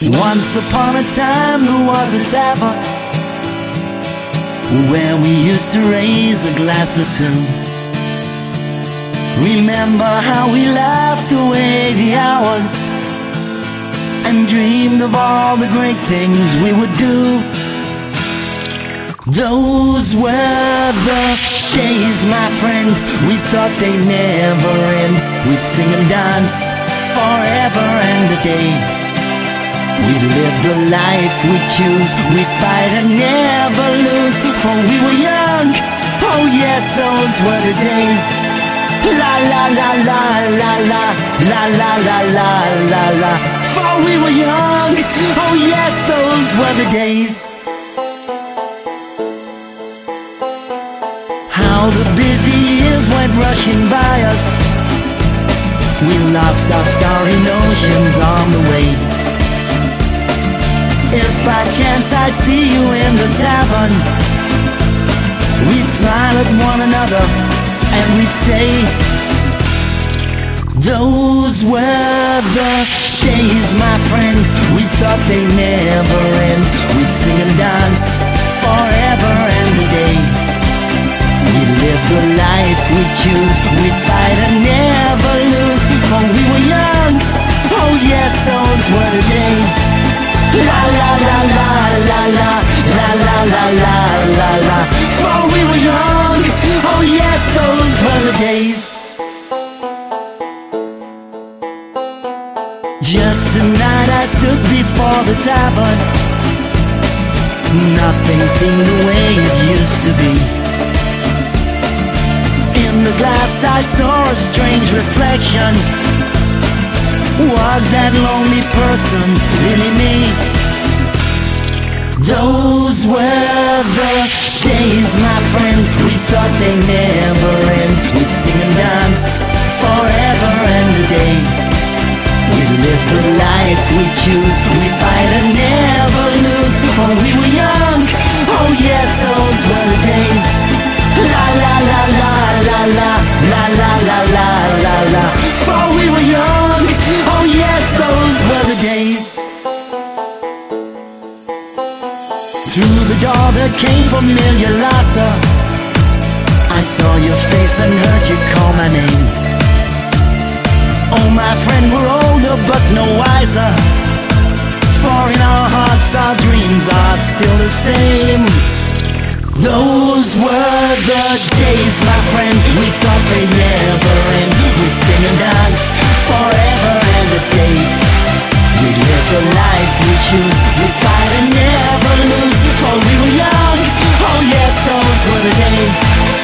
Once upon a time there was a tavern where we used to raise a glass or two. Remember how we laughed away the hours and dreamed of all the great things we would do. Those were the days, my friend, we thought they'd never end. We'd sing and dance forever and a day. We'd live the life we choose, we'd fight and never lose, for we were young, oh yes, those were the days. La la la la la la, la la la la la la, for we were young, oh yes, those were the days. How the busy years went rushing by us, we lost our starry notions on the way. If by chance I'd see you in the tavern, we'd smile at one another and we'd say, those were the days, my friend, we thought they'd never end. We'd sing and dance forever and a day. We'd live the life we choose, we'd fight and never lose, for we were young, oh yes, those were the days. La la la la la la, la la la la la la, for we were young, oh yes, those were the days. Just tonight I stood before the tavern. Nothing seemed the way it used to be. In the glass I saw a strange reflection. Was that lonely person really me? Those were the days, my friend, we thought they'd never end. We'd sing and dance forever and a day. We'd live the life we choose, we'd fight and never lose, for we were young, oh yes, those were the days. La la la la la la, la la la la la la, for we were young, oh yes, those were the days. Through the door there came familiar laughter. I saw your face and heard you call my name. Oh my friend, we're older but no wiser, for in our hearts our dreams are still the same. Those were the days, my friend, we thought they'd never end. We'd sing and dance forever and a day. We'd live the life we choose, we'd fight and never lose, for we were young, oh yes, those were the days.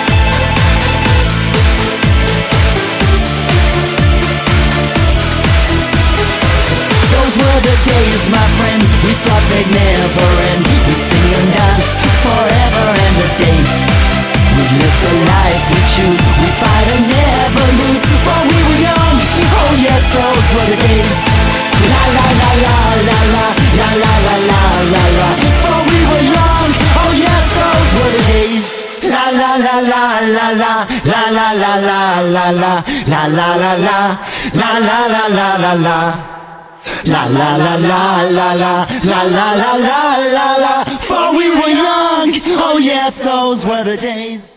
Those were the days, my friend, we thought they'd never end. We'd sing and dance forever and a day. We'd live the life we choose, we'd fight and never lose, for we were young, oh yes, those were the days. La la la la la la, la la la la la la, for we were young, oh yes, those were the days. La la la la la la, la la la la la la, la la la la, la la la la la la, la la la la la la, la la la la la la, for we were young, oh yes, those were the days.